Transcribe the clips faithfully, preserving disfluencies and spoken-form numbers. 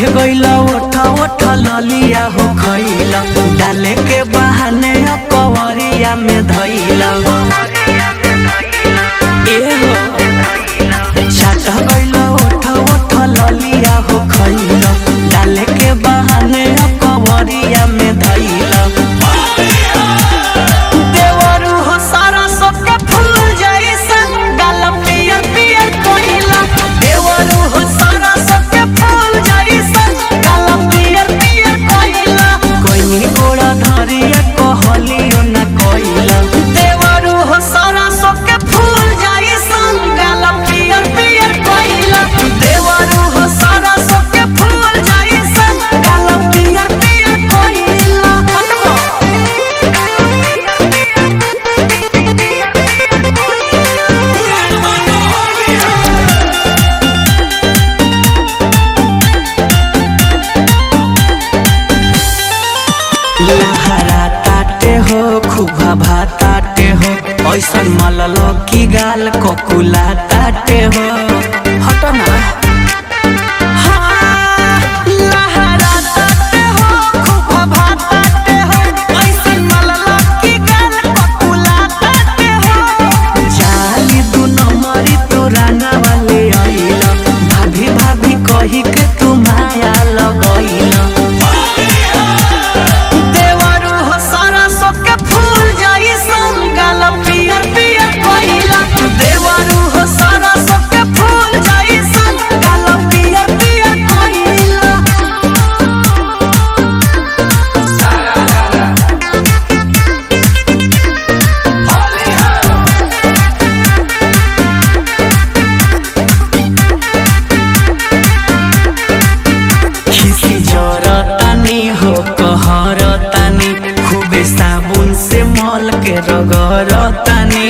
गईला ओठा ओठा ललिया हो खइला डाले के बहाने कवरिया में धइला ए हो चाट गईला ओठा ओठा ललिया हो खइला डाले के बहाने कवरिया में धइला देवरू हो सारा सबके फूल जैसा गाल पियर पियर कोइला देवरू हो सारा सबके फूल जैसा गाल पियर पियर कोइला कोई गोड़ा धरिया कहलियो ना कोइला देवरू हो सारा सबके फूल जैसा गाल पियर पियर कोइला देवरू हो सारा सबके फूल जैसा गाल पियर पियर कोइला लहरा ताटे हो खुबा भाताटे हो ऐसन मलल की गाल कोकुला ताटे हो हटो ना हाँ, लहरा ताटे हो, खुबा भाताटे हो, ऐसन मलल की गाल कोकुला ताटे हो। जाली दू नंबरी तो राना वाले आइला भाभी भाभी कही के तू माया लगइला कहरतानी खूबे साबुन से मल के रगरतानी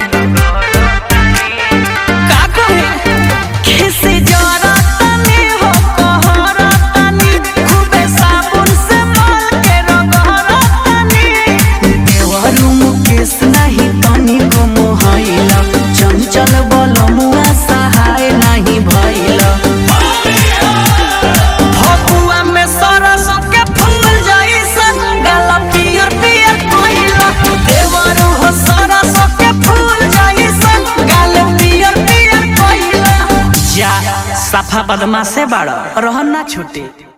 का कहे खिसी जरतानी हो कहरतानी खूबे साबुन से मल के रगरतानी देवरू मुकेश नहीं तनी को मोहइला चंचल बलमुआ सहाय नहीं भइला साफा बदमाश से बाड़ा रहन ना छूटे।